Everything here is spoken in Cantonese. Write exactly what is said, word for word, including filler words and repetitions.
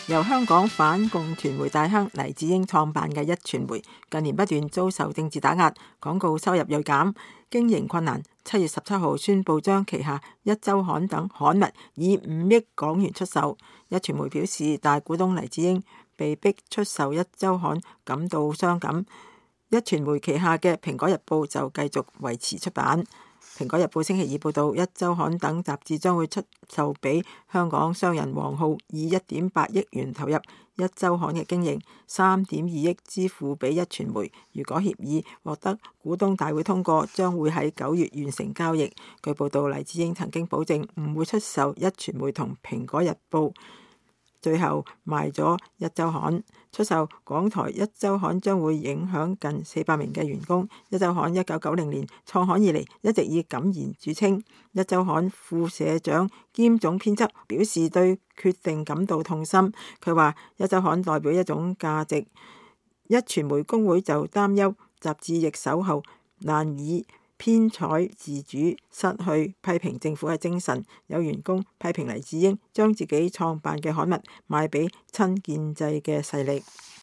由香港反共傳媒大亨黎智英創辦嘅壹傳媒，近年不斷遭受政治打壓，廣告收入銳減，經營困難。七月十七號宣布將旗下壹週刊等刊物以五億港元出售。壹傳媒表示，大股東黎智英被逼出售壹週刊感到傷感。壹傳媒旗下嘅《蘋果日報》就繼續維持出版。《蘋果日報》星期二報導，壹週刊等雜誌將會出售俾香港商人王浩，以一點八億元投入壹週刊嘅經營，三點二億支付俾壹傳媒。如果協議獲得股東大會通過，將會喺九月完成交易。據報導，黎智英曾經保證唔會出售壹傳媒同《蘋果日報》。最後賣咗壹週刊，出售港台壹週刊將會影響近四百名嘅員工。壹週刊一九九零年創刊以嚟，一直以敢言著稱。壹週刊副社長兼總編輯表示對決定感到痛心。佢話壹週刊代表一種價值，壹傳媒工會就擔憂雜誌易手後難以編採自主，失去批評政府嘅精神。有員工批評黎智英將自己創辦嘅刊物賣俾親建制嘅勢力。